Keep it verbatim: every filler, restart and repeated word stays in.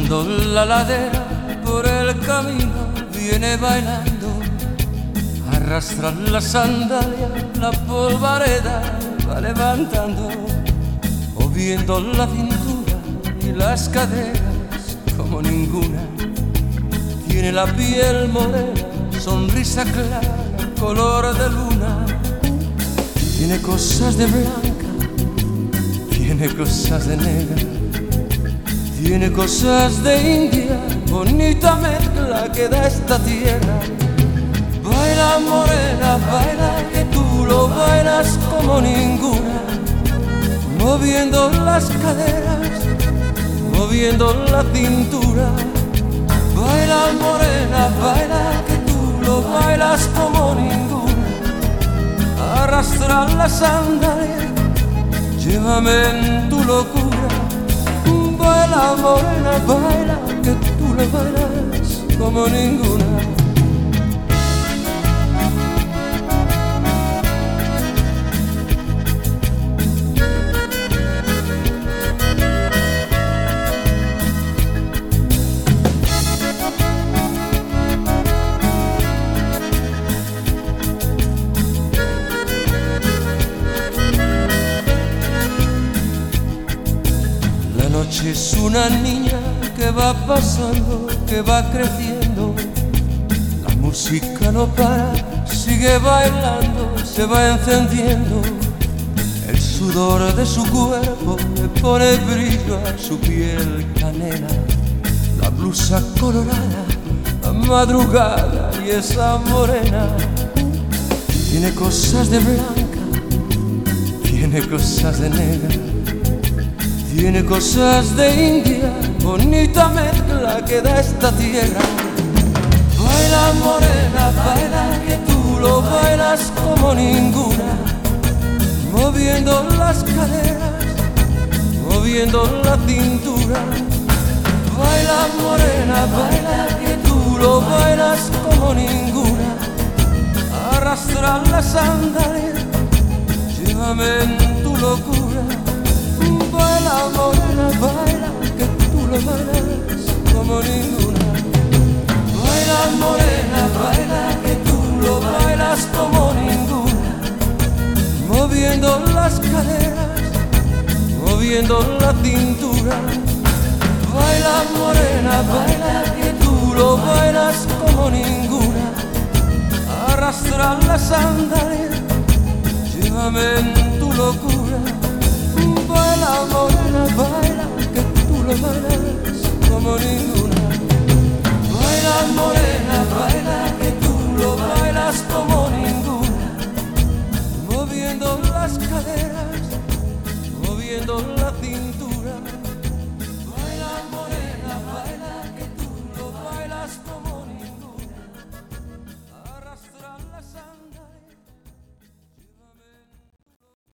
Bajando la ladera por el camino viene bailando, arrastra la sandalia, la polvareda va levantando, moviendo la cintura y las caderas como ninguna. Tiene la piel morena, sonrisa clara, color de luna. Tiene cosas de blanca, tiene cosas de negra, tiene cosas de India, bonita mezcla que da esta tierra. Baila morena, baila que tú lo bailas como ninguna, moviendo las caderas, moviendo la cintura. Baila morena, baila que tú lo bailas como ninguna, arrastra la sandalia, llévame en tu locura. Baila morena, baila que tú lo bailas como ninguna. La noche es una niña que va pasando, que va creciendo. La música no para, sigue bailando, se va encendiendo. El sudor de su cuerpo le pone brillo a su piel canela. La blusa colorada, la madrugada y esa morena. Tiene cosas de blanca, tiene cosas de negra, tiene cosas de India, bonita mezcla que da esta tierra. Baila morena, baila que tú lo bailas como ninguna, moviendo las caderas, moviendo la cintura. Baila morena, baila que tú lo bailas como ninguna, arrastra la sandalia, llévame en tu locura. Baila morena, baila que tú lo bailas como ninguna. Baila morena, baila que tú lo bailas como ninguna, moviendo las caderas, moviendo la cintura. Baila morena, baila que tú lo bailas como ninguna, arrastra la sandalia, llévame en tu locura. Baila morena, baila que tú lo bailas como ninguna. Baila morena, baila que tú lo bailas como ninguna, moviendo las caderas, moviendo